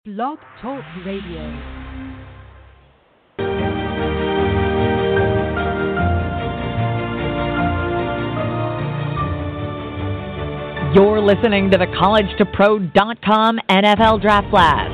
Blog Talk Radio. You're listening to the CollegeToPro.com NFL Draft Blast.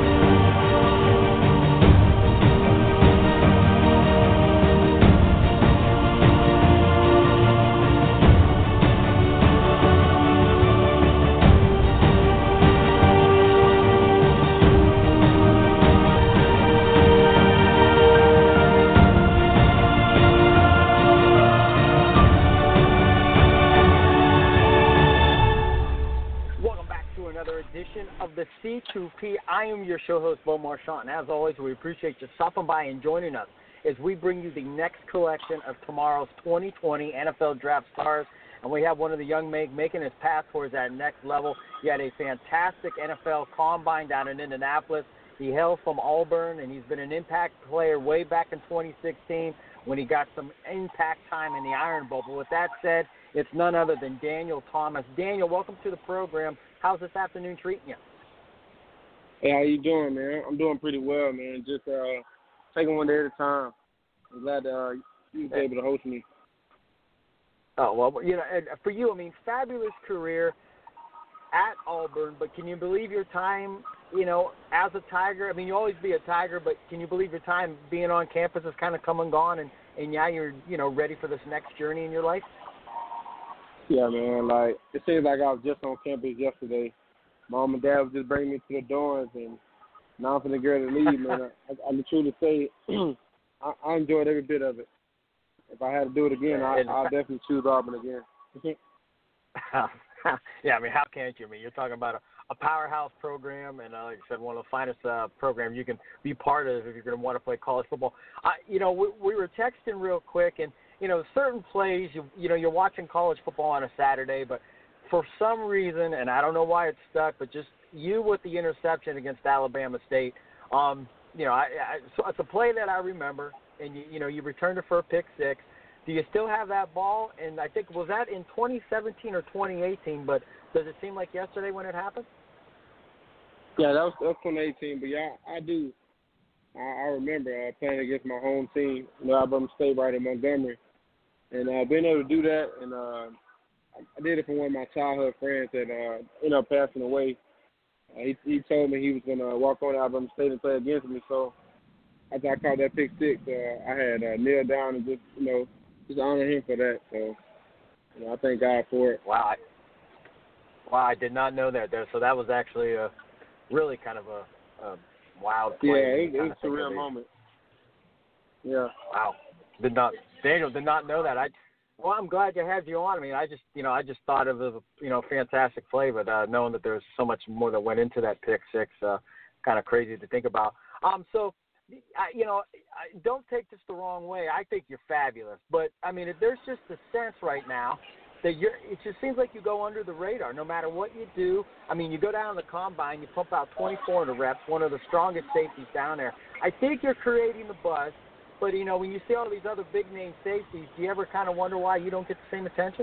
The C2P. I am your show host, Bo Marchant, and as always, we appreciate you stopping by and joining us as we bring you the next collection of tomorrow's 2020 NFL Draft Stars, and we have one of the young men making his path towards that next level. He had a fantastic NFL Combine down in Indianapolis. He hails from Auburn, and he's been an impact player way back in 2016 when he got some impact time in the Iron Bowl. But with that said, it's none other than Daniel Thomas. Daniel, welcome to the program. How's this afternoon treating you? Hey, how you doing, man? I'm doing pretty well, man. Just taking one day at a time. I'm glad you were able to host me. Oh, well, you know, for you, I mean, fabulous career at Auburn, but can you believe your time, you know, as a Tiger? I mean, you always be a Tiger, but can you believe your time being on campus has kind of come and gone, and now you're, you know, ready for this next journey in your life? Yeah, man. Like, it seems like I was just on campus yesterday. Mom and Dad was just bringing me to the dorms, and now I'm finna get ready to leave, man. I truly say I enjoyed every bit of it. If I had to do it again, I'll definitely choose Auburn again. Yeah, I mean, how can't you? I mean, you're talking about a powerhouse program, and like I said, one of the finest programs you can be part of if you're going to want to play college football. You know, we were texting real quick, and, you know, certain plays, you know, you're watching college football on a Saturday, but for some reason, and I don't know why it stuck, but just you with the interception against Alabama State, you know, so it's a play that I remember, and you returned it for a pick six. Do you still have that ball? And I think, was that in 2017 or 2018? But does it seem like yesterday when it happened? Yeah, that was 2018. But yeah, I do. I remember playing against my home team, Alabama State, right in Montgomery, and being able to do that, and I did it for one of my childhood friends that ended up passing away. He told me he was going to walk on to Alabama State and play against me. So after I caught that pick six, I had kneeled down and just honor him for that. So, you know, I thank God for it. Wow, I did not know that there. So that was actually a really kind of a wild play. Yeah, it was a surreal moment. Yeah. Wow. Daniel did not know that. Well, I'm glad to have you on. I mean, I just thought of it as a, fantastic play, but knowing that there's so much more that went into that pick six, kind of crazy to think about. So, don't take this the wrong way. I think you're fabulous, but I mean, there's just a sense right now that it just seems like you go under the radar no matter what you do. I mean, you go down to the combine, you pump out 24 in the reps, one of the strongest safeties down there. I think you're creating the buzz. But, you know, when you see all these other big-name safeties, do you ever kind of wonder why you don't get the same attention?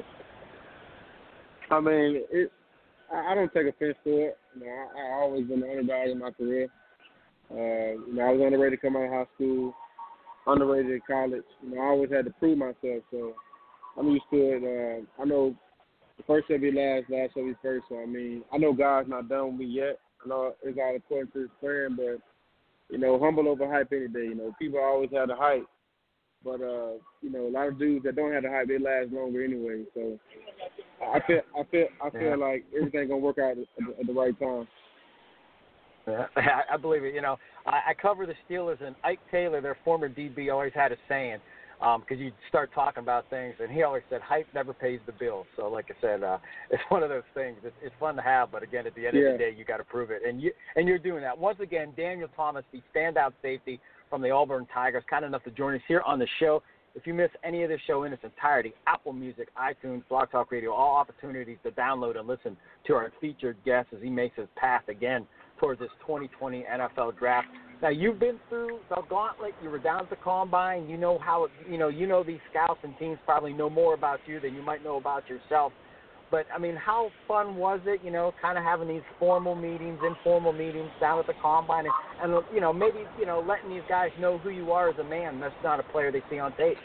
I mean, I don't take offense to it. You know, I always been the underdog in my career. I was underrated coming out of high school, underrated in college. You know, I always had to prove myself, so I'm used to it. I know the first shall be last shall be first. So, I mean, I know God's not done with me yet. I know it's all according to his plan, but you know, humble over hype any day. You know, people always have the hype, but you know, a lot of dudes that don't have the hype, they last longer anyway. So I feel like everything gonna work out at the right time. Yeah, I believe it. You know, I cover the Steelers, and Ike Taylor, their former DB, always had a saying, because you start talking about things, and he always said, hype never pays the bills. So, like I said, it's one of those things. It's fun to have, but again, at the end of the day, you got to prove it, and you're doing that. Once again, Daniel Thomas, the standout safety from the Auburn Tigers, kind enough to join us here on the show. If you miss any of the show in its entirety, Apple Music, iTunes, Blog Talk Radio, all opportunities to download and listen to our featured guest as he makes his path again towards this 2020 NFL Draft. Now, you've been through the gauntlet. You were down at the Combine. You know how, these scouts and teams probably know more about you than you might know about yourself. But I mean, how fun was it? You know, kind of having these formal meetings, informal meetings down at the combine, and you know, maybe letting these guys know who you are as a man. That's not a player they see on tape.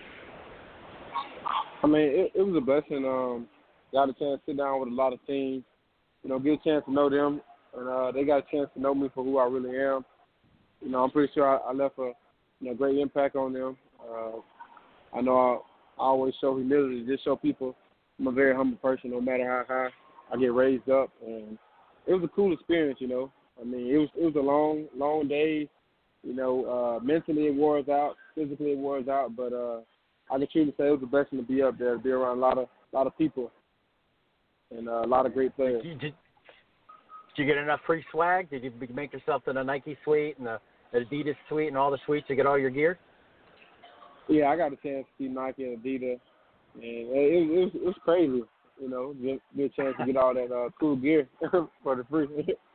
I mean, it was a blessing. Got a chance to sit down with a lot of teams, you know, get a chance to know them, and they got a chance to know me for who I really am. You know, I'm pretty sure I left a great impact on them. I know I always show humility, just show people I'm a very humble person, no matter how high I get raised up, and it was a cool experience. You know, I mean, it was a long day. You know, mentally it wore us out, physically it wore us out, but I can truly say it was a blessing to be up there, to be around a lot of people, and a lot of great players. Did you get enough free swag? Did you make yourself to the Nike suite and the Adidas suite and all the suites to get all your gear? Yeah, I got a chance to see Nike and Adidas, and it was crazy. You know, get a chance to get all that cool gear for the free.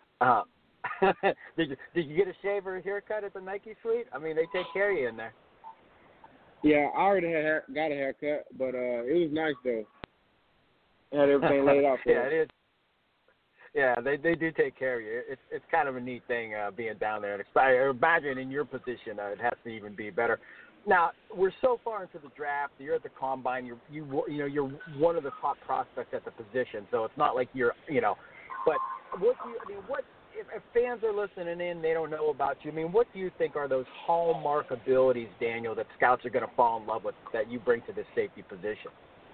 Did you get a shave or a haircut at the Nike suite? I mean, they take care of you in there. Yeah, I already got a haircut, but it was nice though. Had everything laid out for yeah, it is. Yeah, they do take care of you. It's kind of a neat thing being down there, and I imagine in your position it has to even be better. Now we're so far into the draft. You're at the combine. You're one of the top prospects at the position. So it's not like you're. But what if fans are listening in, they don't know about you. I mean, what do you think are those hallmark abilities, Daniel, that scouts are going to fall in love with that you bring to this safety position?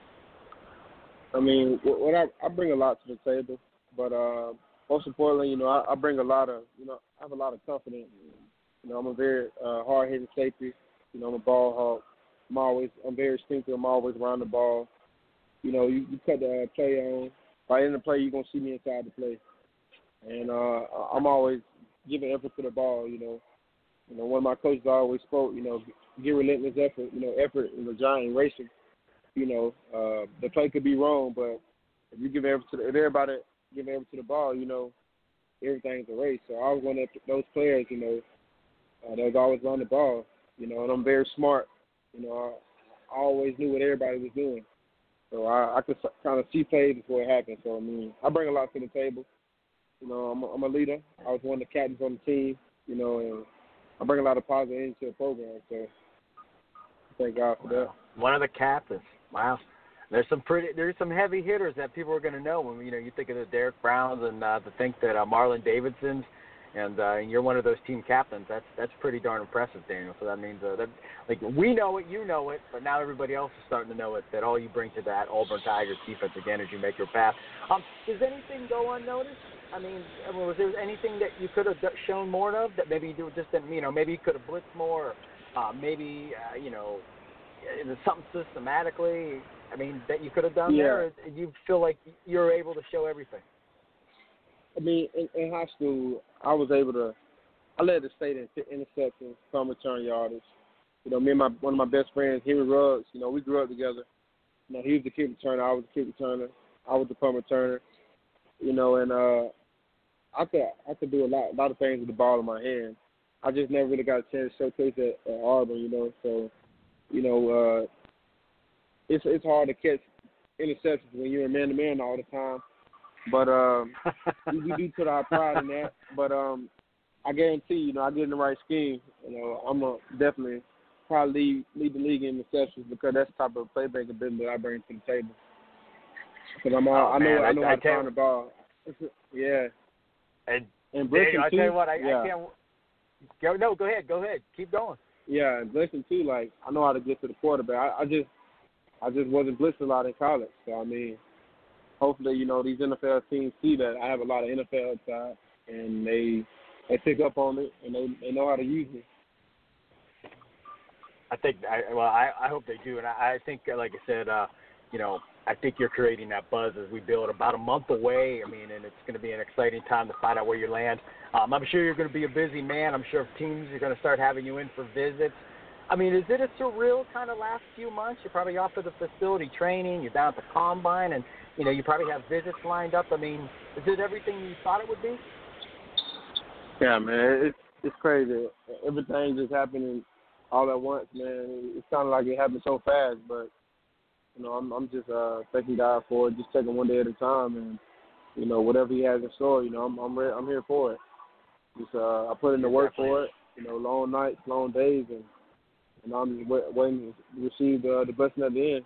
I mean, what I bring a lot to the table, but most importantly, I bring a lot of, I have a lot of confidence. I'm a very hard-hitting safety. I'm a ball hawk. I'm very instinctive. I'm always around the ball. You cut the play on. By the end of the play, you're going to see me inside the play. And I'm always giving effort to the ball, one of my coaches always spoke, give relentless effort. Effort is a giant racing. The play could be wrong, but if you give effort if everybody give effort to the ball, everything's a race. So I was one of those players, that was always around the ball, and I'm very smart. I always knew what everybody was doing. So I could kind of see plays before it happened. So, I mean, I bring a lot to the table. I'm a leader. I was one of the captains on the team, and I bring a lot of positive energy to the program. So thank God for that. One of the captains. Wow. There's some heavy hitters that people are going to know when you think of the Derek Browns and to think that Marlon Davidson's and you're one of those team captains. That's pretty darn impressive, Daniel. So that means that we know it, you know it, but now everybody else is starting to know it. That all you bring to that Auburn Tigers defense again as you make your path. Does anything go unnoticed? I mean, was there anything that you could have shown more of that maybe you just didn't? Maybe you could have blitzed more. Maybe something systematically. I mean, that you could have done there. Or you feel like you're able to show everything? I mean, in high school, I led the state in interceptions, punt return yardage. Me and one of my best friends, Henry Ruggs, we grew up together. He was the kick returner, I was the kick returner, I was the punt returner. And I could do a lot of things with the ball in my hand. I just never really got a chance to showcase it at Auburn, So, it's hard to catch interceptions when you're a man-to-man all the time. But we do put our pride in that. But I guarantee, I get in the right scheme. I'm going to definitely probably lead the league in interceptions because that's the type of playmaking ability that I bring to the table. Because I know how to find the ball. Yeah. And Blitzen, I tell you what, I can't. Go ahead. Keep going. Yeah, and Blitzen too. Like I know how to get to the quarterback. I just wasn't blitzed a lot in college. So I mean, hopefully, these NFL teams see that I have a lot of NFL upside, and they pick up on it and they know how to use it. I hope they do, and I think, like I said, I think you're creating that buzz as we build about a month away. I mean, and it's going to be an exciting time to find out where you land. I'm sure you're going to be a busy man. I'm sure teams are going to start having you in for visits. I mean, is it a surreal kind of last few months? You're probably off to the facility training. You're down at the combine, and, you probably have visits lined up. I mean, is it everything you thought it would be? Yeah, man, it's crazy. Everything just happening all at once, man. It's kind of like it happened so fast, but I'm just thanking God for it, just taking one day at a time, and whatever He has in store, I'm here for it. Just I put in the work for it, long nights, long days, and I'm waiting to receive the blessing at the end.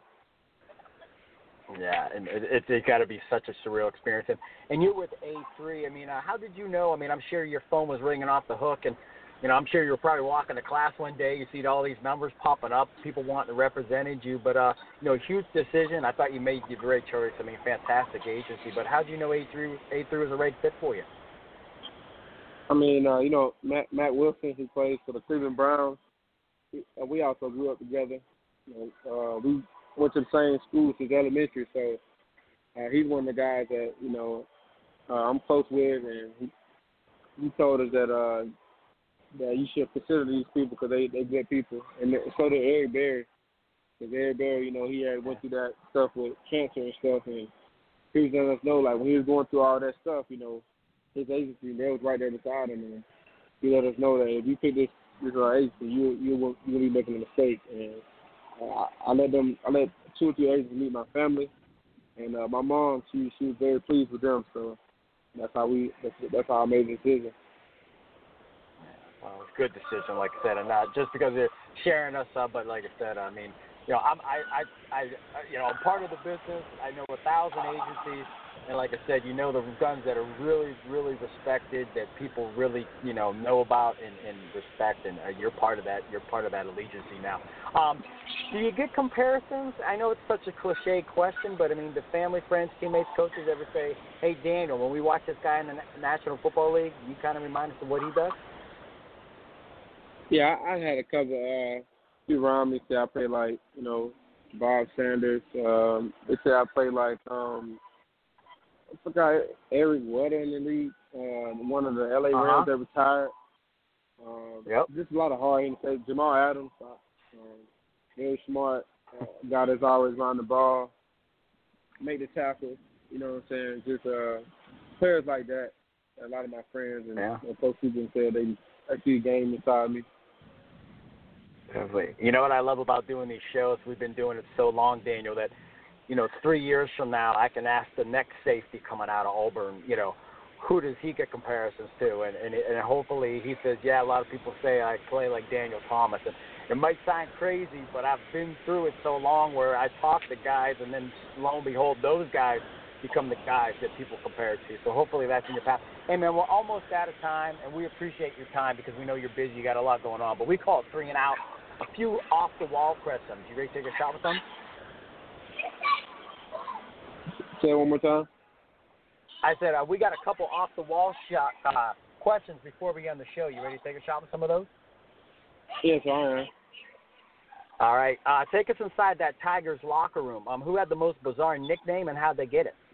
Yeah, and it's got to be such a surreal experience. And you're with A3. I mean, how did you know? I mean, I'm sure your phone was ringing off the hook, and I'm sure you were probably walking to class one day. You see all these numbers popping up, people wanting to represent you. But huge decision. I thought you made the great choice. I mean, fantastic agency. But how did you know A3 was a right fit for you? I mean, Matt Wilson, who plays for the Cleveland Browns. We also grew up together. We went to the same school since elementary, so he's one of the guys that I'm close with, and he told us that you should consider these people because they good people, and so did Eric Berry. Because Eric Berry, he had went through that stuff with cancer and stuff, and he was letting us know, like when he was going through all that stuff, his agency, they was right there beside him, and he let us know that if you pick this agency, you will be making a mistake, and I let 2 or 3 agents meet my family, and my mom, she was very pleased with them, so that's how I made the decision. Well, it's a good decision, like I said, and not just because they're sharing us up, but like I said, I mean, I'm part of the business. I know 1,000 agencies, and like I said, the guns that are really, really respected, that people really, know about and respect, and you're part of that. You're part of that agency now. Do you get comparisons? I know it's such a cliche question, but I mean, do family, friends, teammates, coaches ever say, "Hey, Daniel, when we watch this guy in the National Football League, you kind of remind us of what he does"? Yeah, I had a couple people around me say I play like, Bob Sanders. They say I play like, I forgot Eric Weddle in the league, one of the LA Rams that retired. Yep. Just a lot of hard hitting say Jamal Adams, very smart guy that's always around the ball, make the tackle. You know what I'm saying? Just players like that. A lot of my friends and coach people said they see a game inside me. You know what I love about doing these shows? We've been doing it so long, Daniel, that, 3 years from now, I can ask the next safety coming out of Auburn, who does he get comparisons to? And hopefully he says, yeah, a lot of people say I play like Daniel Thomas. And it might sound crazy, but I've been through it so long where I talk to guys, and then lo and behold, those guys become the guys that people compare to. So hopefully that's in your path. Hey, man, we're almost out of time, and we appreciate your time because we know you're busy. You got a lot going on. But we call it 3 and Out. A few off-the-wall questions. You ready to take a shot with them? Say it one more time. I said we got a couple off-the-wall questions before we end the show. You ready to take a shot with some of those? Yes, I am. All right. Take us inside that Tigers locker room. Who had the most bizarre nickname, and how'd they get it?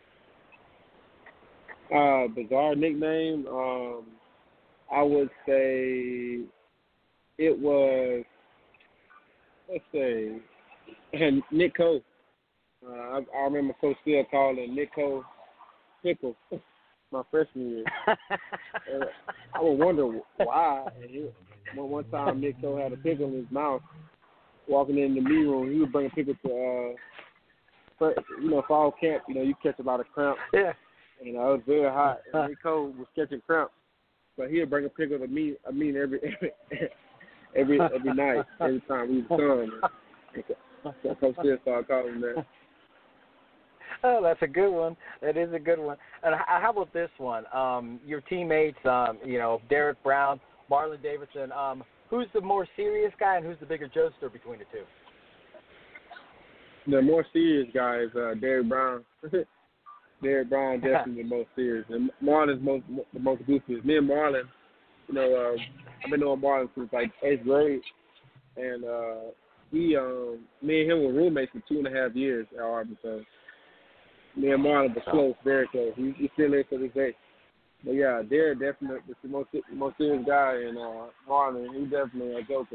Bizarre nickname? I would say it was, let's say, Nick Cole. I remember Coach Steele calling Nick Cole Pickle my freshman year. I would wonder why. One time Nick Cole had a pickle in his mouth. Walking in the meeting room, he would bring a pickle to, fall camp. You catch a lot of cramps. Yeah. It was very hot. And Nick Cole was catching cramps, but he would bring a pickle to me. I mean, every night, every time we was done. So Coach Steele started calling him that. Oh, that's a good one. That is a good one. And how about this one? Your teammates, Derek Brown, Marlon Davidson. Who's the more serious guy, and who's the bigger jokester between the two? The more serious guy is Derek Brown. Derek Brown definitely the most serious, and Marlon's the most goofiest. Me and Marlon, I've been knowing Marlon since like 8th grade, and me and him were roommates for 2.5 years at Auburn. So me and Marlon were close, very close. He still is to this day. But yeah, Derek definitely is the most serious guy, and Marlon, he's definitely a joker.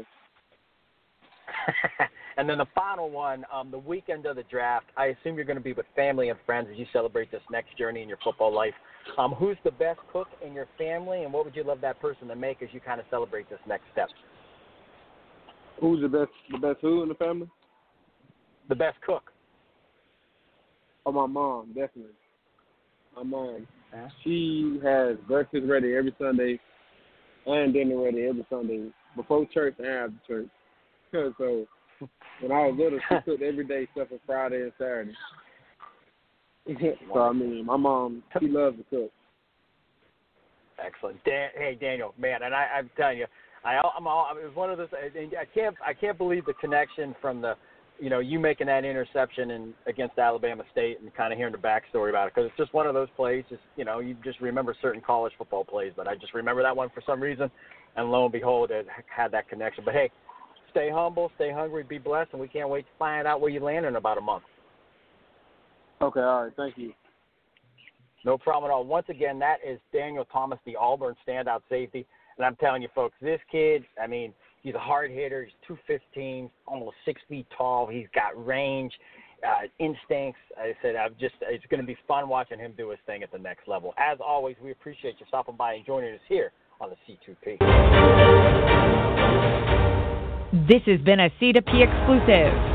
And then the final one, the weekend of the draft, I assume you're going to be with family and friends as you celebrate this next journey in your football life. Who's the best cook in your family, and what would you love that person to make as you kind of celebrate this next step? Who's the best who in the family? The best cook. Oh, my mom, definitely. My mom. Yeah. She has breakfast ready every Sunday and dinner ready every Sunday, before church and after church. So when I was little, she cooked every day except for Friday and Saturday. So, I mean, my mom, she loves to cook. Excellent. Hey, Daniel, man, and I'm telling you, it was one of those. I can't believe the connection from the, you making that interception against Alabama State and kind of hearing the backstory about it, because it's just one of those plays. Just, you just remember certain college football plays, but I just remember that one for some reason, and lo and behold, it had that connection. But hey, stay humble, stay hungry, be blessed, and we can't wait to find out where you land in about a month. Okay, all right, thank you. No problem at all. Once again, that is Daniel Thomas, the Auburn standout safety. And I'm telling you, folks, this kid, I mean, he's a hard hitter. He's 215, almost 6 feet tall. He's got range, instincts. I said, it's going to be fun watching him do his thing at the next level. As always, we appreciate you stopping by and joining us here on the C2P. This has been a C2P exclusive.